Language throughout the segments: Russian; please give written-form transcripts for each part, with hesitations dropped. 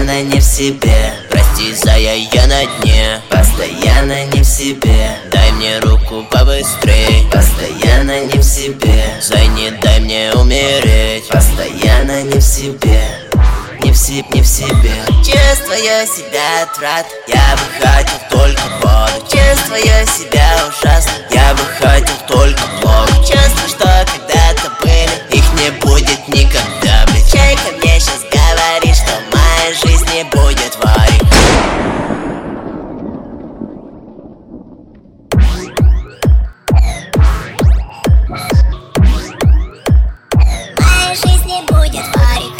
Постоянно не в себе, прости, зая, я на дне. Постоянно не в себе, дай мне руку побыстрей. Постоянно не в себе, зай, не дай мне умереть. Постоянно не в себе, не в себе. Чувствую себя отвратно, я бы хотел только воду. Чувствую себя ужасно, я бы хотел только блог. Чувствую, что когда-то были, их не будет никогда, блядь. Чайка мне сейчас говорит, что в моей жизни будет варик. В моей жизни будет варик.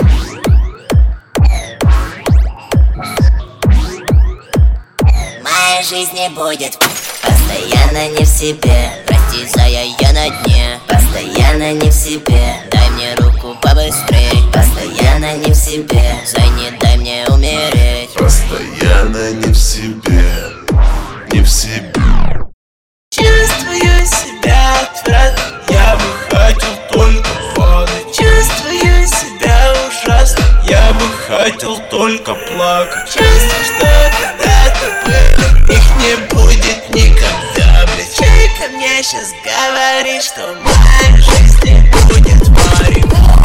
В моей жизни будет. Постоянно не в себе, прости, зая, я на дне. Постоянно не в себе, дай мне руку побыстрей. Постоянно не в себе, зай, не дай мне умереть. Постоянно не в себе, не в себе. Чувствую себя отвратно, я бы хотел только воды. Чувствую себя ужасно, я бы хотел только плакать. Чувствую, что когда-то были, их не будет никогда, блядь. Чайка мне сейчас говорит, что в моей жизни будет варик.